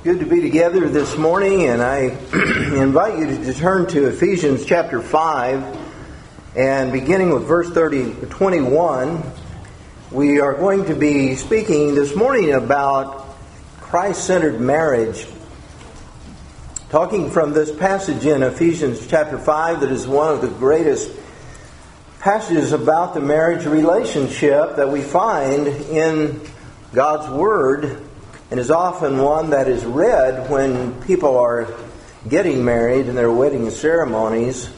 good to be together this morning, and I invite you to turn to Ephesians chapter 5, and beginning with verse 21, we are going to be speaking this morning about Christ-centered marriage. Talking from this passage in Ephesians chapter 5 that is one of the greatest passages about the marriage relationship that we find in God's Word, and is often one that is read when people are getting married in their wedding ceremonies.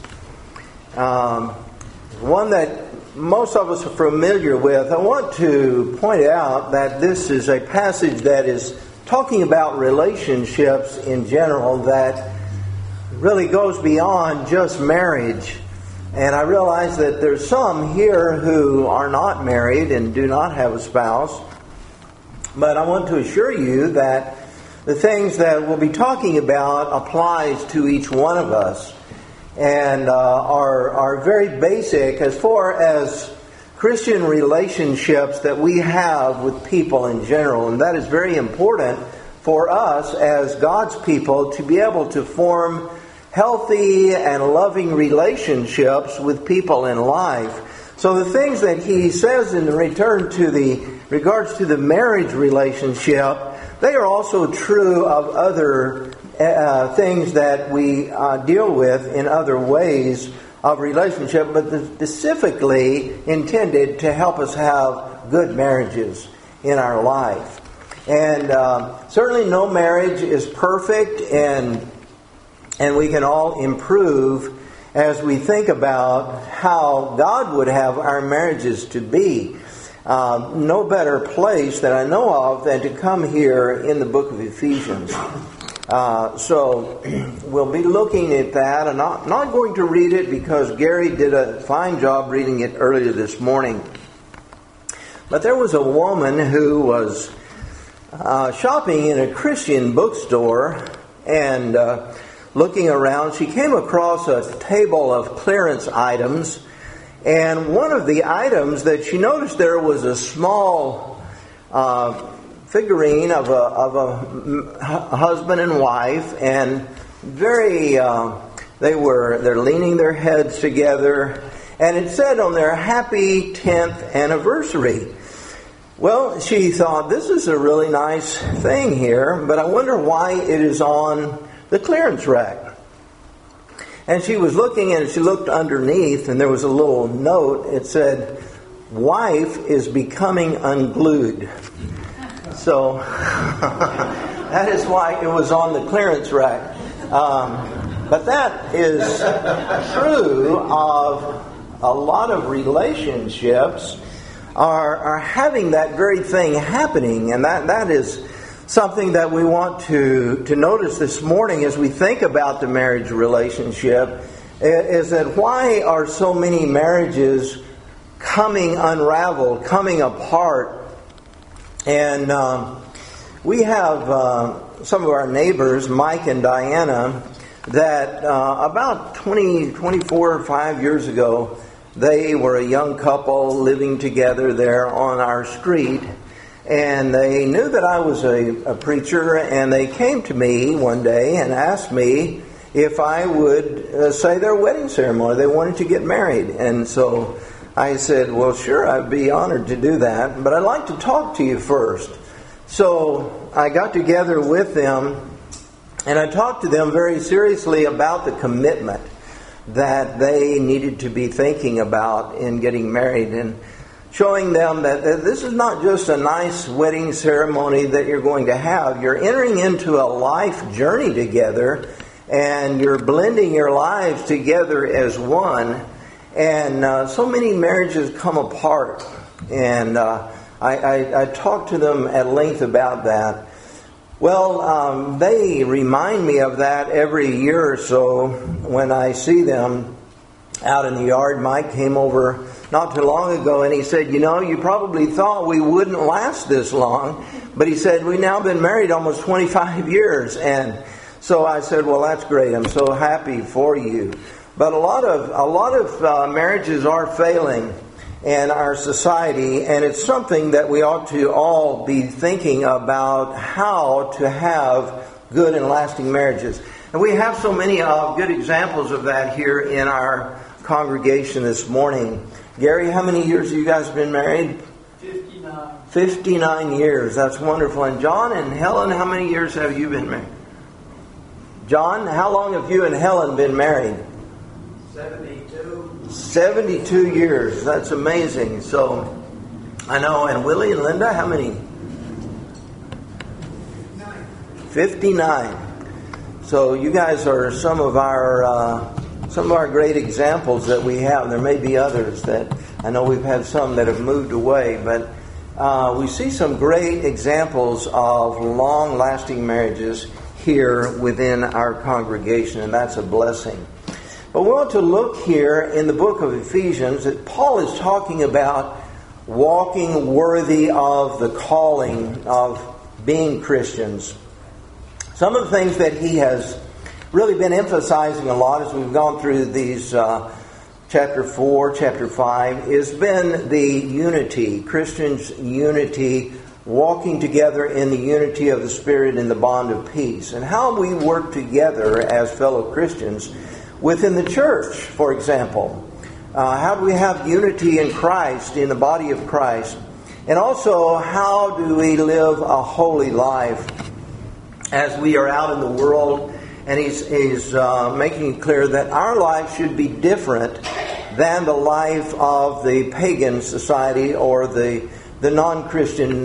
One that most of us are familiar with. I want to point out that this is a passage that is talking about relationships in general that really goes beyond just marriage. And I realize that there's some here who are not married and do not have a spouse. But I want to assure you that the things that we'll be talking about applies to each one of us and are very basic as far as Christian relationships that we have with people in general. And that is very important for us as God's people to be able to form healthy and loving relationships with people in life. So the things that he says in regards to the marriage relationship, they are also true of other things that we deal with in other ways of relationship, but specifically intended to help us have good marriages in our life. And certainly no marriage is perfect, and we can all improve as we think about how God would have our marriages to be. No better place that I know of than to come here in the book of Ephesians. So we'll be looking at that. I'm not going to read it because Gary did a fine job reading it earlier this morning. But there was a woman who was shopping in a Christian bookstore, and looking around, she came across a table of clearance items. And one of the items that she noticed there was a small figurine of a husband and wife, and they're leaning their heads together, and it said on their happy 10th anniversary. Well, she thought, this is a really nice thing here, but I wonder why it is on the clearance rack. And she was looking, and she looked underneath, and there was a little note. It said, "Wife is becoming unglued." So that is why it was on the clearance rack. But that is true of a lot of relationships are having that very thing happening, and that is something that we want to notice this morning as we think about the marriage relationship, is that why are so many marriages coming unraveled, coming apart? And we have some of our neighbors, Mike and Diana, that about 24 or 5 years ago, they were a young couple living together there on our street. And they knew that I was a preacher, and they came to me one day and asked me if I would say their wedding ceremony. They wanted to get married. And so I said, well, sure, I'd be honored to do that, but I'd like to talk to you first. So I got together with them, and I talked to them very seriously about the commitment that they needed to be thinking about in getting married, and showing them that this is not just a nice wedding ceremony that you're going to have. You're entering into a life journey together, and you're blending your lives together as one. And so many marriages come apart. And I talked to them at length about that. Well, they remind me of that every year or so when I see them out in the yard. Mike came over not too long ago, and he said, you probably thought we wouldn't last this long, but he said, we've now been married almost 25 years. And so I said, well, that's great. I'm so happy for you. But a lot of marriages are failing in our society, and it's something that we ought to all be thinking about, how to have good and lasting marriages. And we have so many good examples of that here in our congregation this morning. Gary, how many years have you guys been married? 59. 59 years. That's wonderful. And John and Helen, how many years have you been married? John, how long have you and Helen been married? 72. 72 years. That's amazing. So, I know. And Willie and Linda, how many? 59. So you guys are some of our great examples that we have. There may be others that I know we've had some that have moved away, but we see some great examples of long-lasting marriages here within our congregation, and that's a blessing. But we want to look here in the book of Ephesians that Paul is talking about walking worthy of the calling of being Christians. Some of the things that he has really been emphasizing a lot as we've gone through these chapter 4, chapter 5, has been the unity, Christians' unity, walking together in the unity of the Spirit in the bond of peace, and how we work together as fellow Christians within the church, for example. How do we have unity in Christ, in the body of Christ? And also, how do we live a holy life as we are out in the world? And he's making it clear that our life should be different than the life of the pagan society or the non-Christian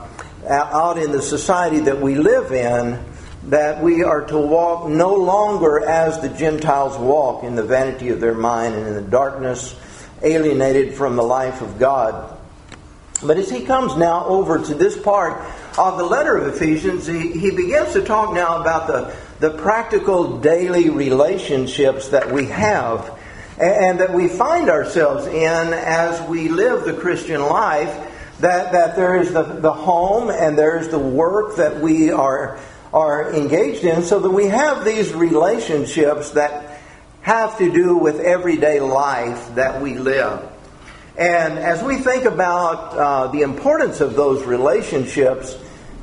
out in the society that we live in, that we are to walk no longer as the Gentiles walk, in the vanity of their mind and in the darkness, alienated from the life of God. But as he comes now over to this part of the letter of Ephesians, he begins to talk now about the practical daily relationships that we have and that we find ourselves in as we live the Christian life, that there is the home and there's the work that we are engaged in, so that we have these relationships that have to do with everyday life that we live. And as we think about the importance of those relationships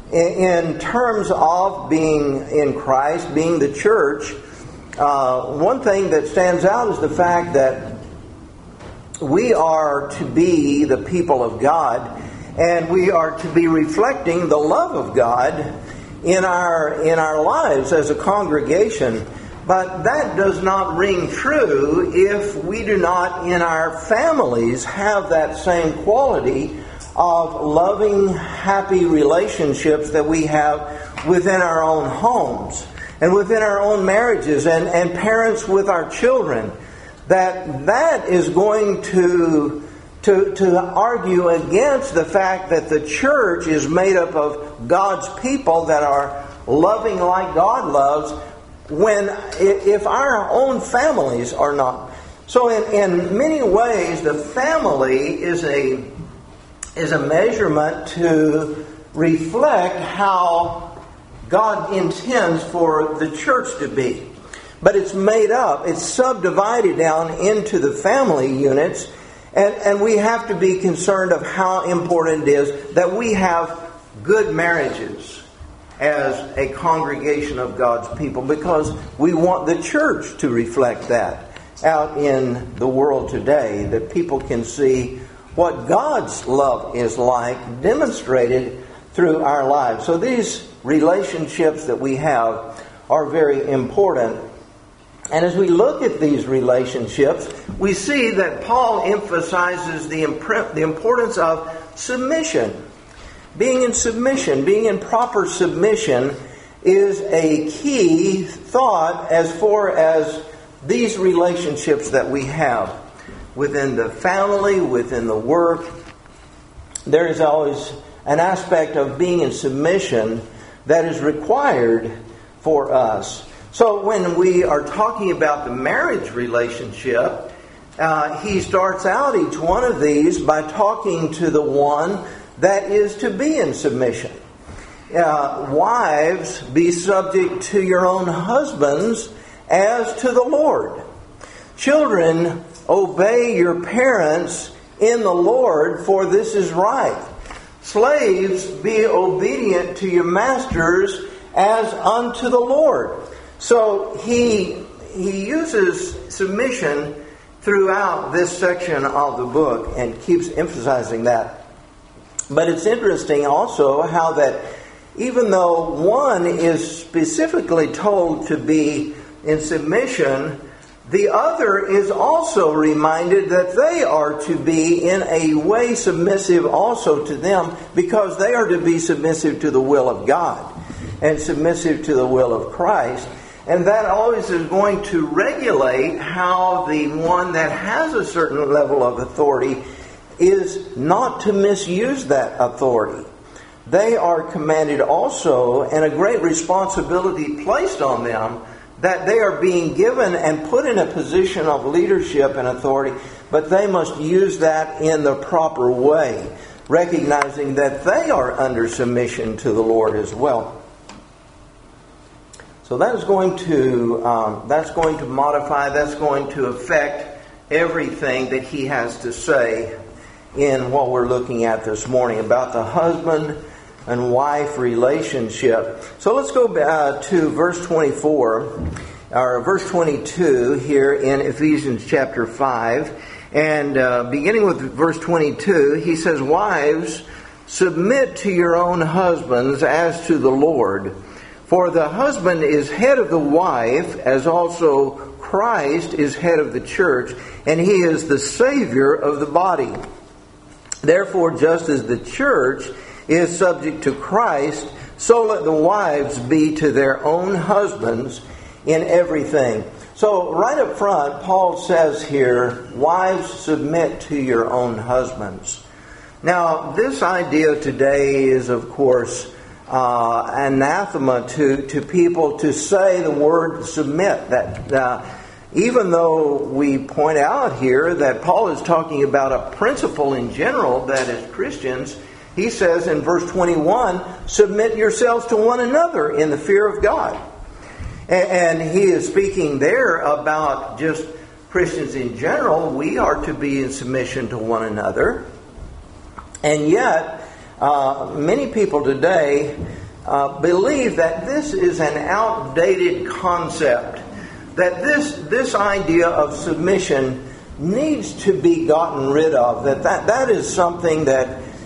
in terms of being in Christ, being the church, one thing that stands out is the fact that we are to be the people of God, and we are to be reflecting the love of God in our lives as a congregation. But that does not ring true if we do not in our families have that same quality of loving, happy relationships that we have within our own homes and within our own marriages and parents with our children. That is going to argue against the fact that the church is made up of God's people that are loving like God loves, if our own families are not. So in many ways, the family is a measurement to reflect how God intends for the church to be. But it's made up, it's subdivided down into the family units, and we have to be concerned of how important it is that we have good marriages as a congregation of God's people, because we want the church to reflect that out in the world today, that people can see what God's love is like demonstrated through our lives. So these relationships that we have are very important. And as we look at these relationships, we see that Paul emphasizes the importance of submission. Being in submission, being in proper submission is a key thought as far as these relationships that we have within the family, within the work. There is always an aspect of being in submission that is required for us. So when we are talking about the marriage relationship, he starts out each one of these by talking to the one that is to be in submission. Wives, be subject to your own husbands as to the Lord. Children, obey your parents in the Lord, for this is right. Slaves, be obedient to your masters as unto the Lord. So he uses submission throughout this section of the book and keeps emphasizing that. But it's interesting also how that even though one is specifically told to be in submission, the other is also reminded that they are to be in a way submissive also to them, because they are to be submissive to the will of God and submissive to the will of Christ. And that always is going to regulate how the one that has a certain level of authority is not to misuse that authority. They are commanded also, and a great responsibility placed on them, that they are being given and put in a position of leadership and authority, but they must use that in the proper way, recognizing that they are under submission to the Lord as well. So that is going to modify, that's going to affect everything that he has to say in what we're looking at this morning about the husband and wife relationship. So let's go to verse 24, or verse 22 here in Ephesians chapter 5. And beginning with verse 22, he says, "Wives, submit to your own husbands as to the Lord. For the husband is head of the wife, as also Christ is head of the church, and he is the Savior of the body. Therefore, just as the church is subject to Christ, so let the wives be to their own husbands in everything." So right up front, Paul says here, wives, submit to your own husbands. Now, this idea today is, of course, anathema to people to say the word submit. That even though we point out here that Paul is talking about a principle in general, that as Christians, he says in verse 21, submit yourselves to one another in the fear of God. And he is speaking there about just Christians in general. We are to be in submission to one another. And yet, many people today believe that this is an outdated concept, that this idea of submission needs to be gotten rid of, that is something that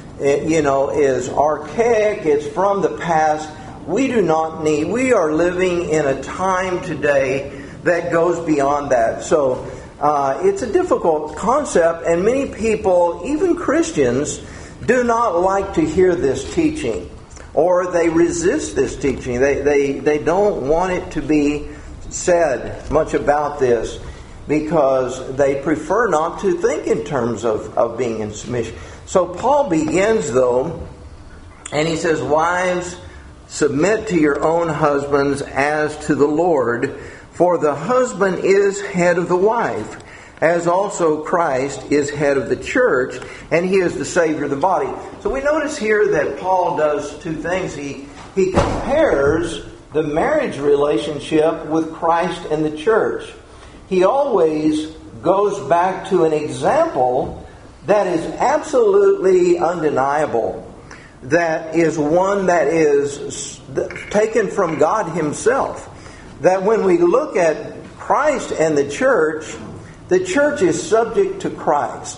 is archaic, it's from the past. We do not need, we are living in a time today that goes beyond that. So it's a difficult concept, and many people, even Christians, do not like to hear this teaching, or they resist this teaching. They don't want it to be said much about this, because they prefer not to think in terms of being in submission. So Paul begins, though, and he says, "Wives, submit to your own husbands as to the Lord, for the husband is head of the wife, as also Christ is head of the church, and he is the Savior of the body." So we notice here that Paul does two things. He compares the marriage relationship with Christ and the church. He always goes back to an example that is absolutely undeniable, that is one that is taken from God himself. That when we look at Christ and the church is subject to Christ.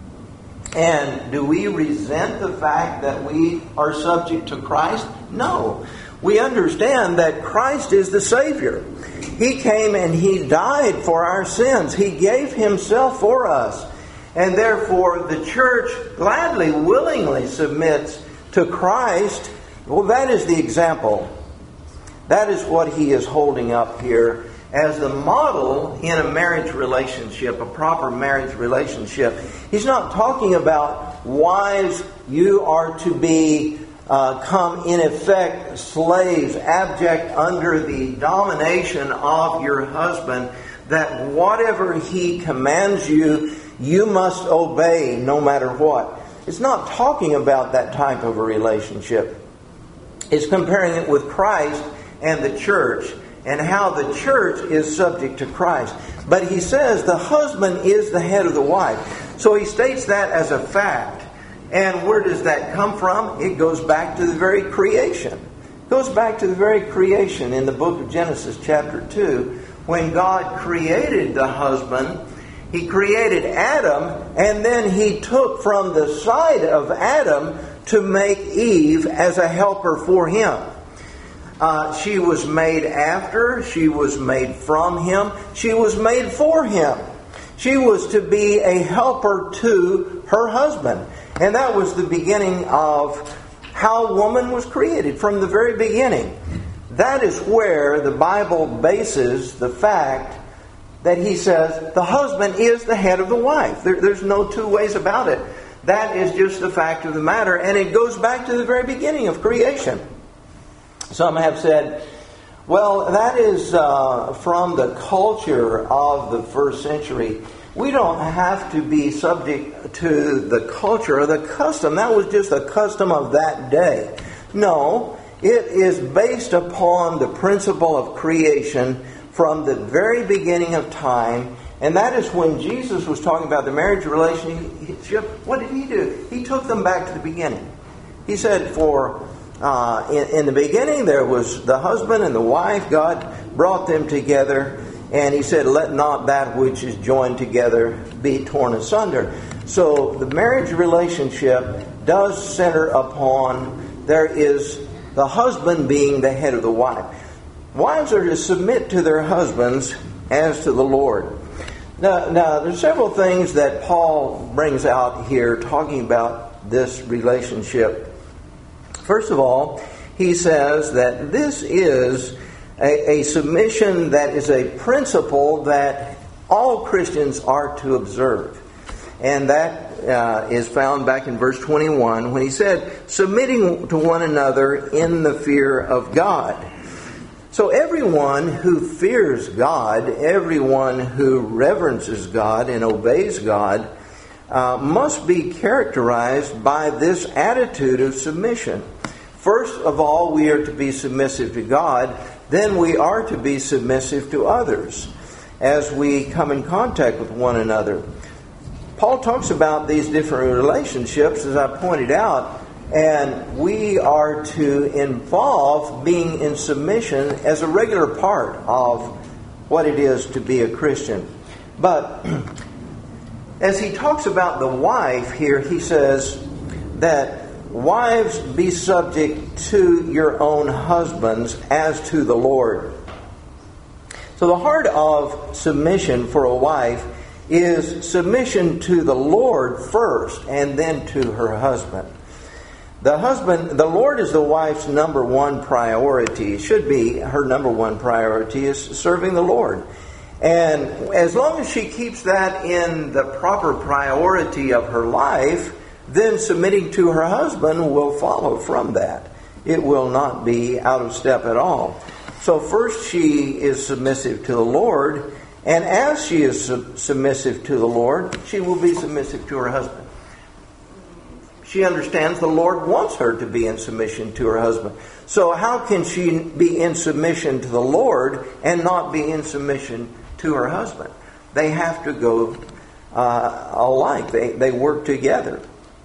And do we resent the fact that we are subject to Christ? No. We understand that Christ is the Savior. He came and He died for our sins. He gave Himself for us. And therefore the church gladly, willingly submits to Christ. Well, that is the example. That is what he is holding up here as the model in a marriage relationship, a proper marriage relationship. He's not talking about, wives, you are to be come in effect slaves, abject under the domination of your husband, that whatever he commands you, you must obey no matter what. It's not talking about that type of a relationship. It's comparing it with Christ and the church, and how the church is subject to Christ. But he says the husband is the head of the wife. So he states that as a fact. And where does that come from? It goes back to the very creation. Goes back to the very creation in the book of Genesis chapter 2. When God created the husband, He created Adam, and then He took from the side of Adam to make Eve as a helper for him. She was made after, she was made from him, she was made for him. She was to be a helper to her husband. And that was the beginning of how woman was created from the very beginning. That is where the Bible bases the fact that He says the husband is the head of the wife. There's no two ways about it. That is just the fact of the matter, and it goes back to the very beginning of creation. Some have said, well, that is from the culture of the first century. We don't have to be subject to the culture or the custom. That was just the custom of that day. No, it is based upon the principle of creation from the very beginning of time. And that is when Jesus was talking about the marriage relationship. What did He do? He took them back to the beginning. He said, in the beginning there was the husband and the wife. God brought them together. And He said, let not that which is joined together be torn asunder. So the marriage relationship does center upon, there is the husband being the head of the wife. Wives are to submit to their husbands as to the Lord. Now, there's several things that Paul brings out here talking about this relationship. First of all, he says that this is a submission that is a principle that all Christians are to observe. And that is found back in verse 21 when he said, submitting to one another in the fear of God. So everyone who fears God, everyone who reverences God and obeys God, must be characterized by this attitude of submission. First of all, we are to be submissive to God. Then we are to be submissive to others as we come in contact with one another. Paul talks about these different relationships, as I pointed out, and we are to involve being in submission as a regular part of what it is to be a Christian. But as he talks about the wife here, he says that wives, be subject to your own husbands as to the Lord. So the heart of submission for a wife is submission to the Lord first and then to her husband. The Lord is the wife's number one priority. It should be her number one priority is serving the Lord. And as long as she keeps that in the proper priority of her life, then submitting to her husband will follow from that. It will not be out of step at all. So first she is submissive to the Lord, and as she is submissive to the Lord, she will be submissive to her husband. She understands the Lord wants her to be in submission to her husband. So how can she be in submission to the Lord and not be in submission to her husband? They have to go alike. They work together.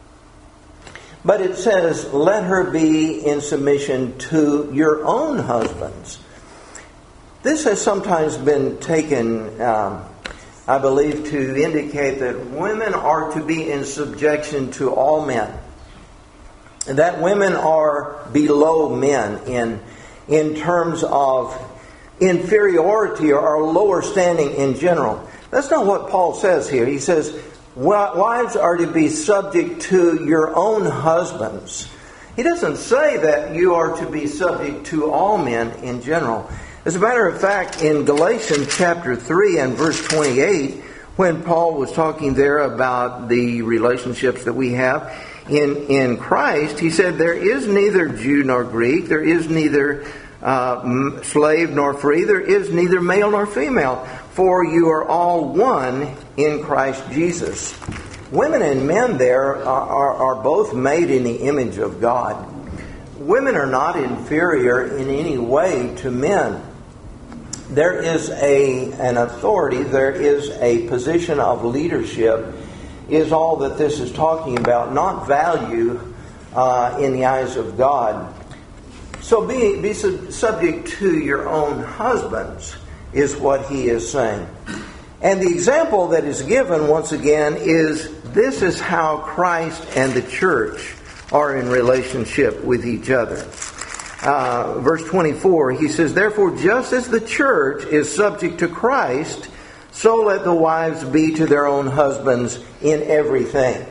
But it says, let her be in submission to your own husbands. This has sometimes been taken, I believe, to indicate that women are to be in subjection to all men. And that women are below men in terms of inferiority or lower standing in general. That's not what Paul says here. He says, wives are to be subject to your own husbands. He doesn't say that you are to be subject to all men in general. As a matter of fact, in Galatians chapter 3 and verse 28, when Paul was talking there about the relationships that we have in Christ, he said, there is neither Jew nor Greek, there is neither slave nor free, there is neither male nor female, for you are all one in Christ Jesus. Women and men there are both made in the image of God. Women are not inferior in any way to men. There is an authority, there is a position of leadership, is all that this is talking about, not value in the eyes of God. So be subject to your own husbands, is what he is saying. And the example that is given, once again, is this is how Christ and the church are in relationship with each other. Verse 24, he says, "Therefore, just as the church is subject to Christ, so let the wives be to their own husbands in everything."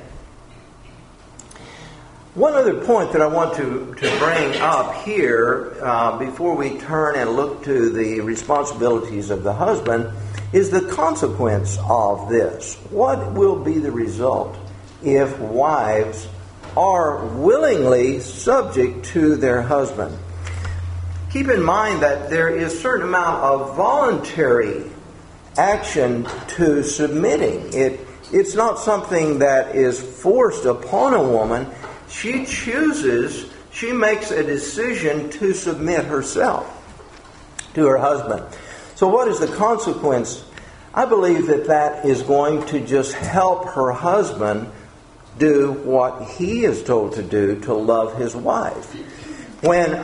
One other point that I want to bring up here before we turn and look to the responsibilities of the husband is the consequence of this. What will be the result if wives are willingly subject to their husband? Keep in mind that there is a certain amount of voluntary action to submitting. It's not something that is forced upon a woman. She chooses, she makes a decision to submit herself to her husband. So what is the consequence? I believe that is going to just help her husband do what he is told to do, to love his wife. When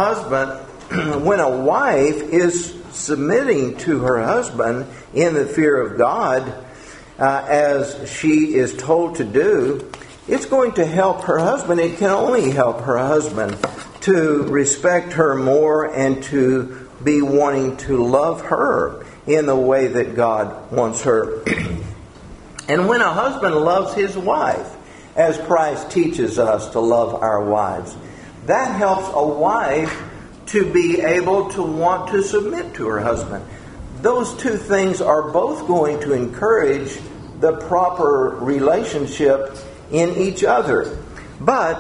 a wife is submitting to her husband in the fear of God, as she is told to do, it's going to help her husband. It can only help her husband to respect her more and to be wanting to love her in the way that God wants her. And when a husband loves his wife, as Christ teaches us to love our wives, that helps a wife to be able to want to submit to her husband. Those two things are both going to encourage the proper relationship in each other. But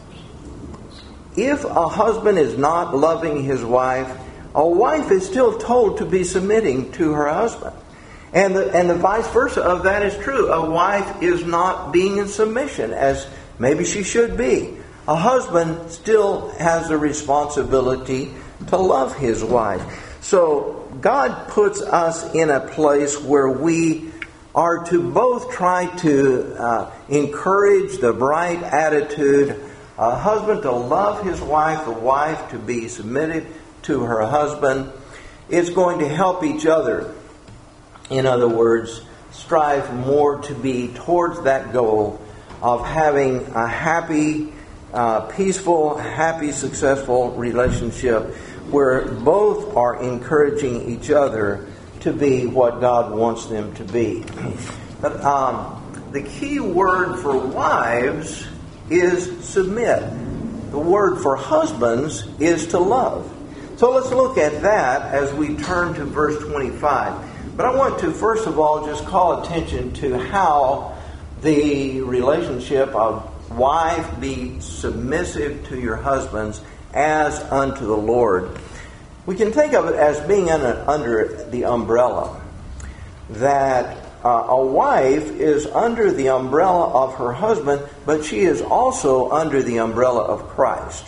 if a husband is not loving his wife, a wife is still told to be submitting to her husband. And the vice versa of that is true. A wife is not being in submission as maybe she should be. A husband still has a responsibility to love his wife. So God puts us in a place where we are to both try to encourage the right attitude, a husband to love his wife, a wife to be submitted to her husband. It's going to help each other. In other words, strive more to be towards that goal of having a happy, peaceful, happy, successful relationship where both are encouraging each other to be what God wants them to be. But the key word for wives is submit. The word for husbands is to love. So let's look at that as we turn to verse 25. But I want to, first of all, just call attention to how the relationship of wife be submissive to your husbands as unto the Lord. We can think of it as being under the umbrella. That a wife is under the umbrella of her husband, but she is also under the umbrella of Christ.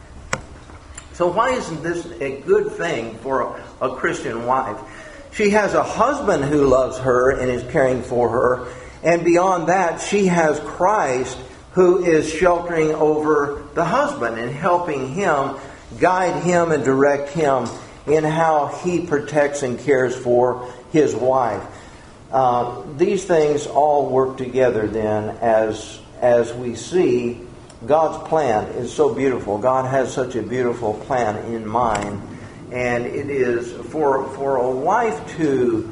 So why isn't this a good thing for a Christian wife? She has a husband who loves her and is caring for her. And beyond that, she has Christ who is sheltering over the husband and helping him, guide him and direct him in how he protects and cares for his wife. These things all work together then as we see God's plan is so beautiful. God has such a beautiful plan in mind. And it is for a wife to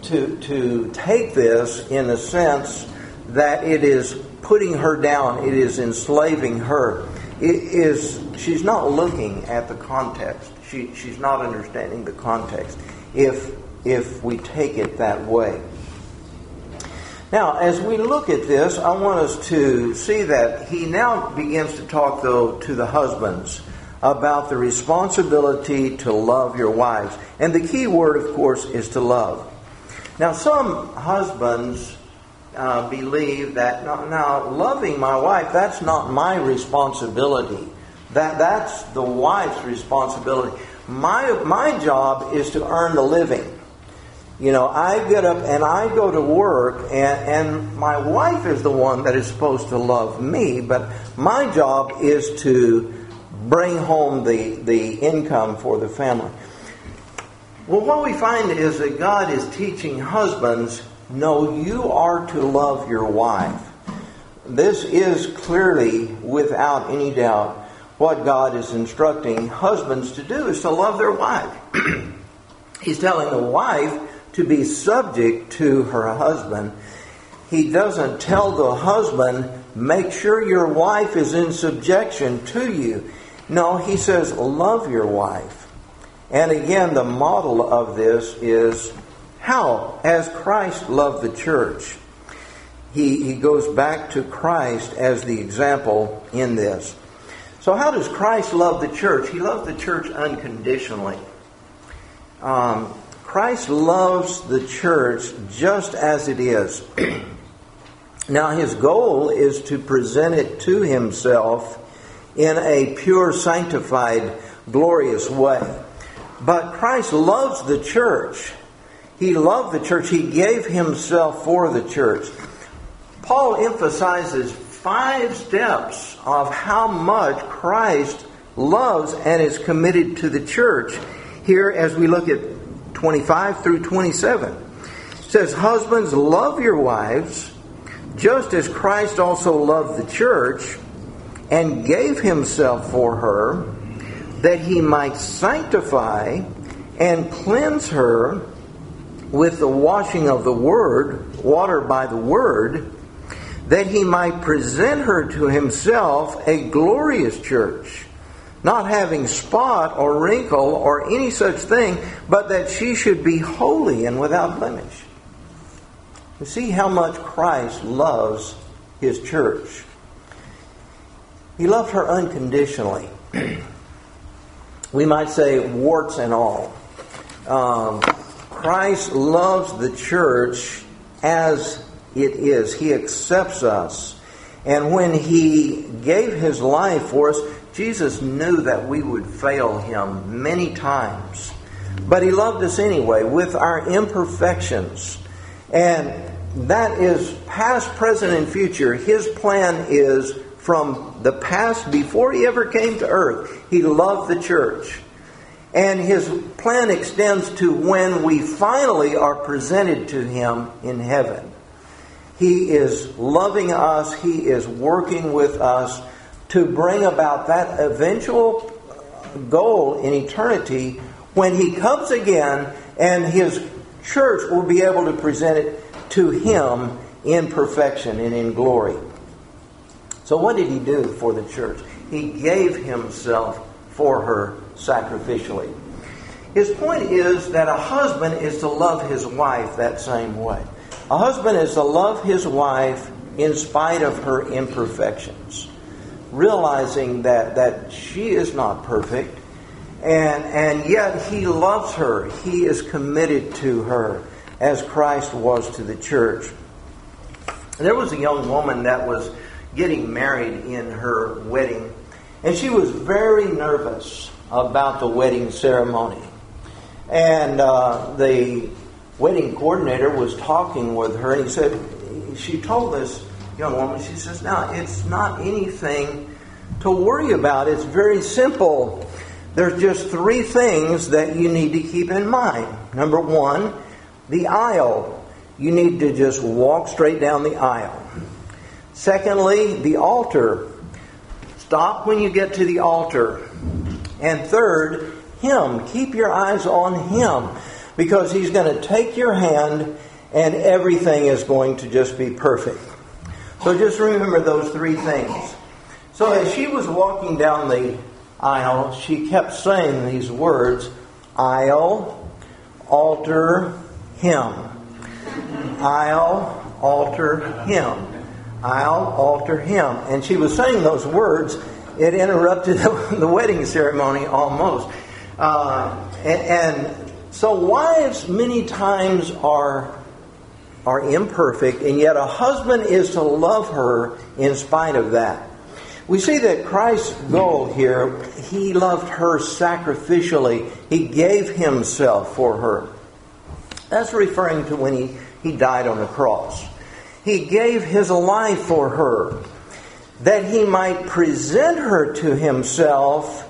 take this in the sense that it is putting her down, it is enslaving her. She's not looking at the context. She's not understanding the context if we take it that way. Now, as we look at this, I want us to see that he now begins to talk, though, to the husbands about the responsibility to love your wives. And the key word, of course, is to love. Now, some husbands believe that, now, loving my wife, that's not my responsibility. That's the wife's responsibility. My job is to earn the living. You know, I get up and I go to work, and my wife is the one that is supposed to love me, but my job is to bring home the income for the family. Well, what we find is that God is teaching husbands, no, you are to love your wife. This is clearly, without any doubt, what God is instructing husbands to do, is to love their wife. He's telling the wife to be subject to her husband. He doesn't tell the husband, make sure your wife is in subjection to you. No, he says, love your wife. And again, the model of this is how? As Christ loved the church. He goes back to Christ as the example in this. So how does Christ love the church? He loves the church unconditionally. Christ loves the church just as it is. Now, his goal is to present it to himself in a pure, sanctified, glorious way. But Christ loves the church. He loved the church. He gave himself for the church. Paul emphasizes 5 steps of how much Christ loves and is committed to the church here as we look at 25 through 27. It says, husbands, love your wives, just as Christ also loved the church and gave himself for her, that he might sanctify and cleanse her with the washing of the word, water by the word, that he might present her to himself a glorious church, not having spot or wrinkle or any such thing, but that she should be holy and without blemish. You see how much Christ loves his church. He loved her unconditionally. We might say warts and all. Christ loves the church as it is. He accepts us. And when he gave his life for us, Jesus knew that we would fail him many times. But he loved us anyway with our imperfections. And that is past, present, and future. His plan is from the past, before he ever came to earth. He loved the church. And his plan extends to when we finally are presented to him in heaven. He is loving us. He is working with us to bring about that eventual goal in eternity when he comes again and his church will be able to present it to him in perfection and in glory. So what did he do for the church? He gave himself for her sacrificially. His point is that a husband is to love his wife that same way. A husband is to love his wife in spite of her imperfections, realizing that she is not perfect, and yet he loves her. He is committed to her as Christ was to the church. There was a young woman that was getting married in her wedding, and she was very nervous about the wedding ceremony. And the wedding coordinator was talking with her, and she told this young woman, she says, now, it's not anything to worry about. It's very simple. There's just 3 things that you need to keep in mind. Number 1, the aisle. You need to just walk straight down the aisle. Secondly, the altar. Stop when you get to the altar. And third, him. Keep your eyes on him, because he's going to take your hand and everything is going to just be perfect. So just remember those 3 things. So as she was walking down the aisle, she kept saying these words, aisle, altar, him. Aisle, altar, him. Aisle, altar, him. And she was saying those words. It interrupted the wedding ceremony almost. And so wives many times are imperfect, and yet a husband is to love her in spite of that. We see that Christ's goal here, he loved her sacrificially. He gave himself for her. That's referring to when he died on the cross. He gave his life for her. that he might present her to himself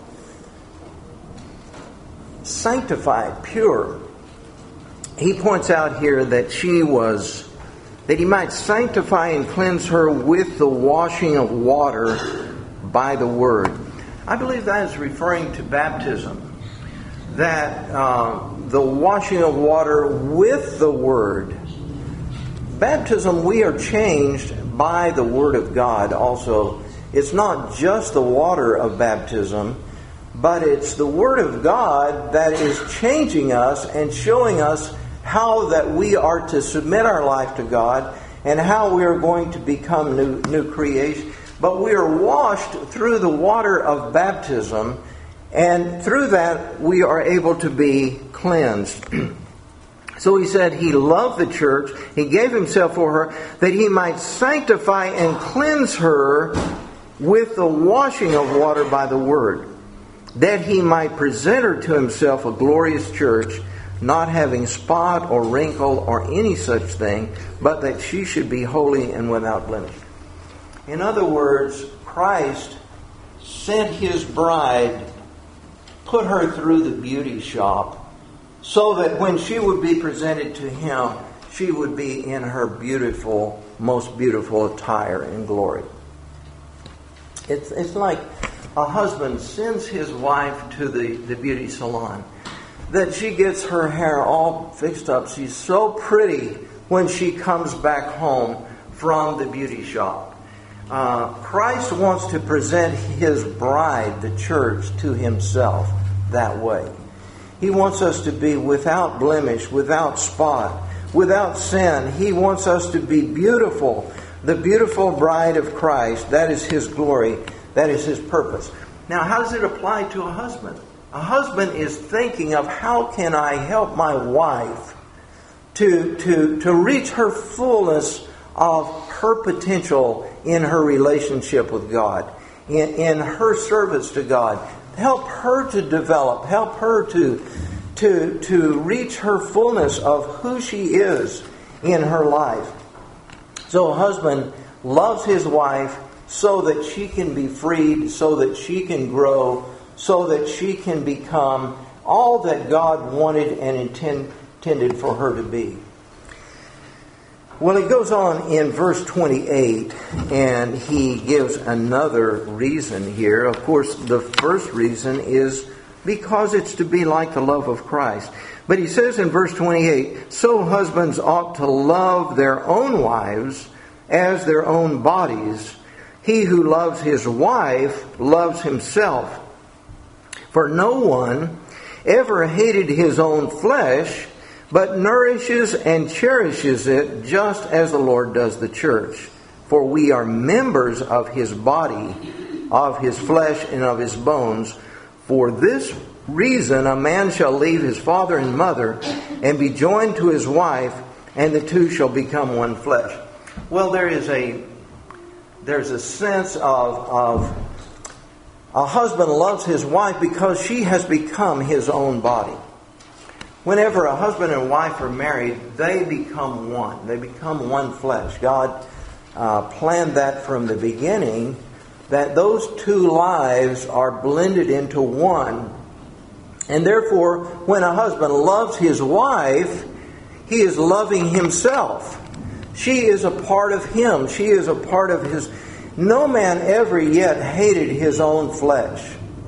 sanctified, pure. He points out here that he might sanctify and cleanse her with the washing of water by the Word. I believe that is referring to baptism. That the washing of water with the Word. Baptism, we are changed by the Word of God also. It's not just the water of baptism, but it's the Word of God that is changing us and showing us how that we are to submit our life to God and how we are going to become new creation. But we are washed through the water of baptism, and through that we are able to be cleansed. So he said he loved the church. He gave himself for her that he might sanctify and cleanse her with the washing of water by the Word, that he might present her to himself a glorious church, not having spot or wrinkle or any such thing, but that she should be holy and without blemish. In other words, Christ sent his bride, put her through the beauty shop, so that when she would be presented to him, she would be in her beautiful, most beautiful attire and glory. It's like a husband sends his wife to the beauty salon, that she gets her hair all fixed up. She's so pretty when she comes back home from the beauty shop. Christ wants to present his bride, the church, to himself that way. He wants us to be without blemish, without spot, without sin. He wants us to be beautiful, the beautiful bride of Christ. That is his glory. That is his purpose. Now, how does it apply to a husband? A husband is thinking of how can I help my wife to reach her fullness of her potential in her relationship with God, in her service to God. Help her to develop. Help her to reach her fullness of who she is in her life. So a husband loves his wife so that she can be freed, so that she can grow, so that she can become all that God wanted and intended for her to be. Well, he goes on in verse 28, and he gives another reason here. Of course, the first reason is because it's to be like the love of Christ. But he says in verse 28, so husbands ought to love their own wives as their own bodies. He who loves his wife loves himself. For no one ever hated his own flesh, but nourishes and cherishes it, just as the Lord does the church. For we are members of his body, of his flesh and of his bones. For this reason a man shall leave his father and mother and be joined to his wife, and the two shall become one flesh. Well, there's a sense of a husband loves his wife because she has become his own body. Whenever a husband and wife are married, they become one. They become one flesh. God planned that from the beginning, that those two lives are blended into one. And therefore, when a husband loves his wife, he is loving himself. She is a part of him. She is a part of his. No man ever yet hated his own flesh.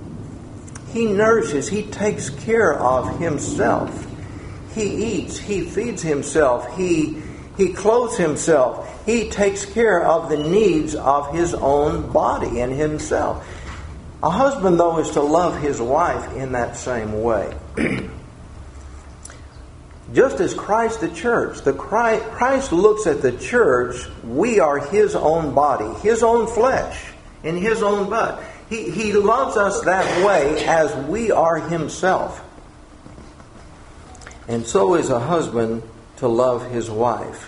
He nourishes, he takes care of himself. He eats, he feeds himself, he clothes himself. He takes care of the needs of his own body and himself. A husband, though, is to love his wife in that same way. Just as Christ the church, Christ looks at the church, we are his own body, his own flesh, in his own blood. He loves us that way as we are himself. And so is a husband to love his wife.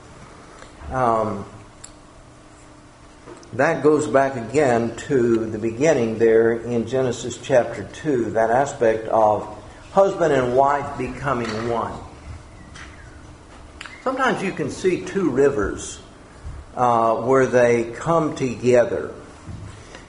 That goes back again to the beginning there in Genesis chapter 2, that aspect of husband and wife becoming one. Sometimes you can see two rivers where they come together.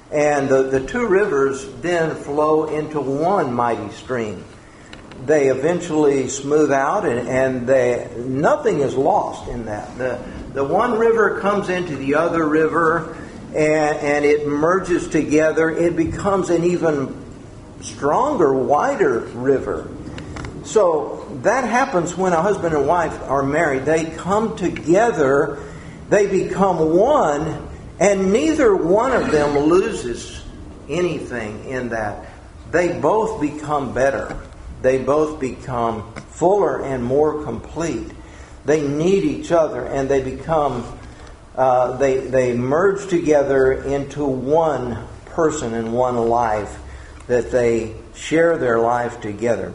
And the two rivers then flow into one mighty stream. They eventually smooth out, and nothing is lost in that. The one river comes into the other river, and it merges together. It becomes an even stronger, wider river. So that happens when a husband and wife are married. They come together, they become one, and neither one of them loses anything in that. They both become better. They both become fuller and more complete. They need each other, and they become, they merge together into one person and one life, that they share their life together.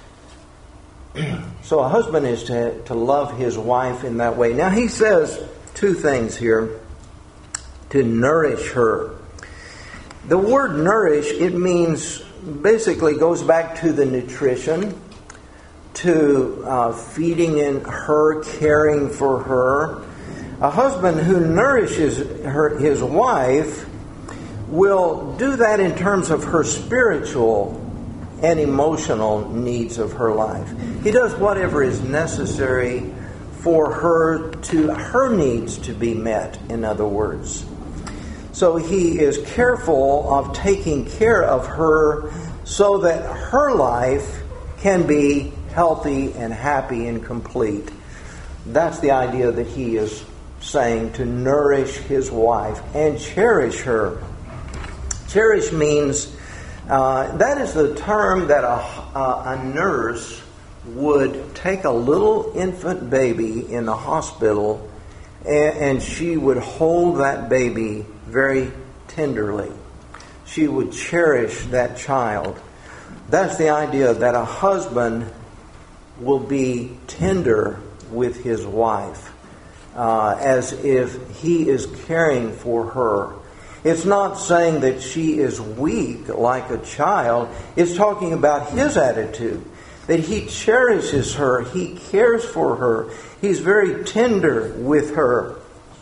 So a husband is to love his wife in that way. Now he says two things here. To nourish her. The word nourish, it means, basically goes back to the nutrition, to feeding in her, caring for her. A husband who nourishes his wife will do that in terms of her spiritual and emotional needs of her life. He does whatever is necessary for her needs to be met, in other words. So he is careful of taking care of her so that her life can be healthy and happy and complete. That's the idea that he is saying, to nourish his wife and cherish her. Cherish means, that is the term that a nurse would take a little infant baby in the hospital, and she would hold that baby very tenderly. She would cherish that child. That's the idea, that a husband will be tender with his wife, as if he is caring for her. It's not saying that she is weak like a child. It's talking about his attitude, that he cherishes her, he cares for her, he's very tender with her.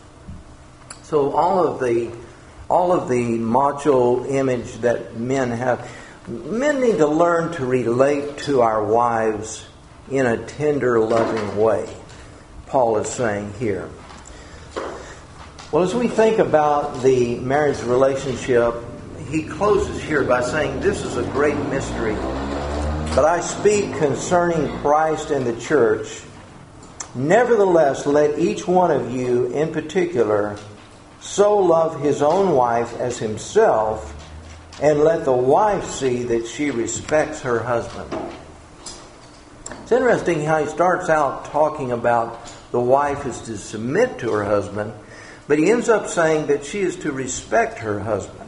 So all of the macho image that men have, men need to learn to relate to our wives in a tender, loving way, Paul is saying here. Well, as we think about the marriage relationship, he closes here by saying, this is a great mystery, but I speak concerning Christ and the church. Nevertheless, let each one of you in particular so love his own wife as himself, and let the wife see that she respects her husband. It's interesting how he starts out talking about the wife is to submit to her husband, but he ends up saying that she is to respect her husband.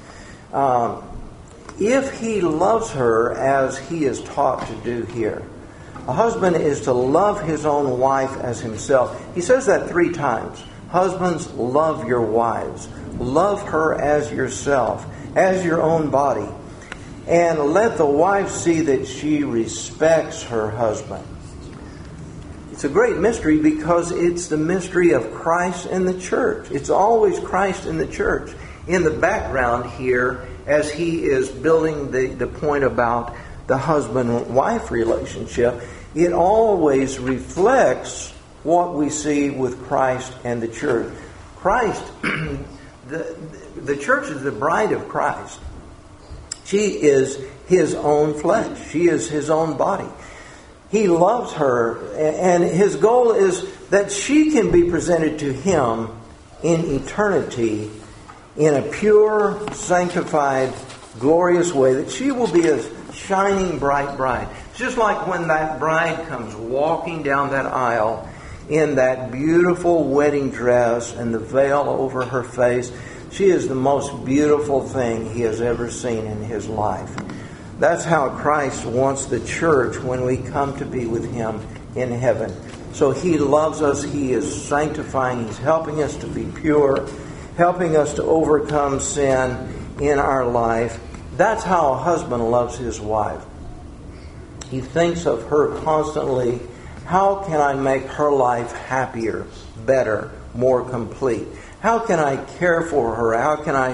If he loves her as he is taught to do here, a husband is to love his own wife as himself. He says that 3 times. Husbands, love your wives. Love her as yourself, as your own body. And let the wife see that she respects her husband. It's a great mystery because it's the mystery of Christ and the church. It's always Christ and the church in the background here as he is building the point about the husband-wife relationship. It always reflects what we see with Christ and the church. Christ, the church is the bride of Christ. She is his own flesh. She is his own body. He loves her, and his goal is that she can be presented to him in eternity in a pure, sanctified, glorious way, that she will be a shining, bright bride. It's just like when that bride comes walking down that aisle in that beautiful wedding dress and the veil over her face. She is the most beautiful thing he has ever seen in his life. That's how Christ wants the church when we come to be with him in heaven. So he loves us. He is sanctifying. He's helping us to be pure, helping us to overcome sin in our life. That's how a husband loves his wife. He thinks of her constantly. How can I make her life happier, better, more complete? How can I care for her? How can I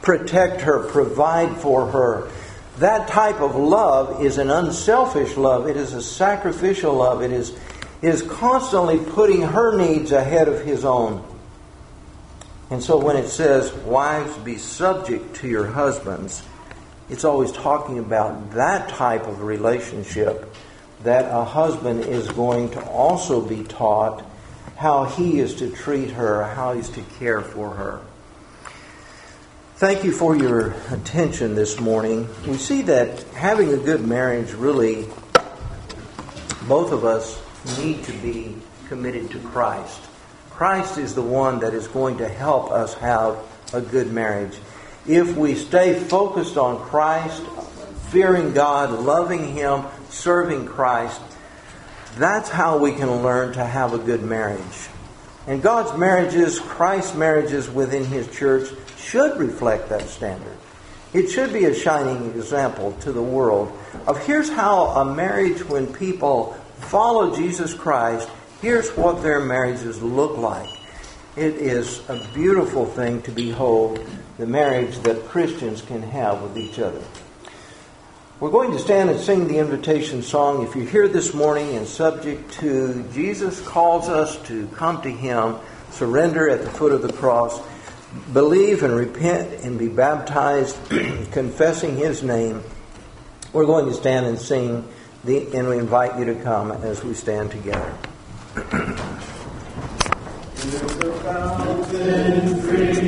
protect her, provide for her. That type of love is an unselfish love. It is a sacrificial love. It is constantly putting her needs ahead of his own. And so when it says, wives, be subject to your husbands, it's always talking about that type of relationship, that a husband is going to also be taught how he is to treat her, how he's to care for her. Thank you for your attention this morning. We see that having a good marriage, really, both of us need to be committed to Christ. Christ is the one that is going to help us have a good marriage. If we stay focused on Christ, fearing God, loving Him, serving Christ, that's how we can learn to have a good marriage. And God's marriages, Christ's marriages within His church, should reflect that standard. It should be a shining example to the world of here's how a marriage, when people follow Jesus Christ, here's what their marriages look like. It is a beautiful thing to behold the marriage that Christians can have with each other. We're going to stand and sing the invitation song. If you're here this morning and subject to Jesus calls us to come to Him, surrender at the foot of the cross, believe and repent and be baptized, confessing His name, we're going to stand and sing, and we invite you to come as we stand together. With the fountain free.